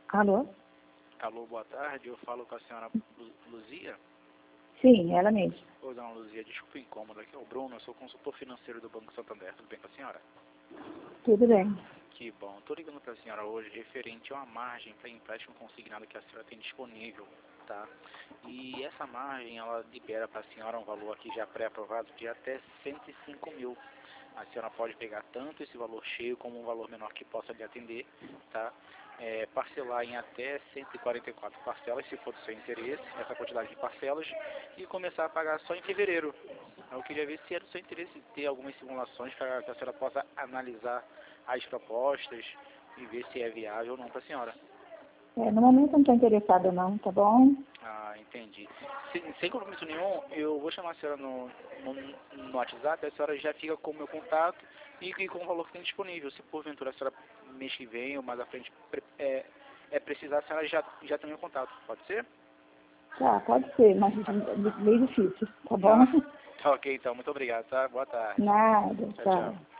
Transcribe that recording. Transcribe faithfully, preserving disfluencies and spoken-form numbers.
Alô? Alô, boa tarde. Eu falo com a senhora Lu- Luzia. Sim, ela mesma. Ô, dona Luzia, desculpa o incômodo. Aqui é o Bruno, eu sou consultor financeiro do Banco Santander. Tudo bem com a senhora? Tudo bem. Que bom. Estou ligando para a senhora hoje referente a uma margem para empréstimo consignado que a senhora tem disponível, tá? E essa margem, ela libera para a senhora um valor aqui já pré-aprovado de até cento e cinco mil. A senhora pode pegar tanto esse valor cheio como um valor menor que possa lhe atender, tá? É, parcelar em até cento e quarenta e quatro parcelas, se for do seu interesse, essa quantidade de parcelas, e começar a pagar só em fevereiro. Eu queria ver se é do seu interesse ter algumas simulações para que a senhora possa analisar as propostas e ver se é viável ou não para a senhora. É, no momento não estou interessada não, tá bom? Ah, entendi. Sem, sem compromisso nenhum, eu vou chamar a senhora no, no, no WhatsApp, a senhora já fica com o meu contato e, e com o valor que tem disponível. Se porventura a senhora mês que vem ou mais à frente pre- é, é precisar, a senhora já, já tem o meu contato, pode ser? Tá, pode ser, mas Ah, meio difícil, tá bom? ah, tá ok então, muito obrigado, tá? Boa tarde. Nada, Tchau, tchau. tchau.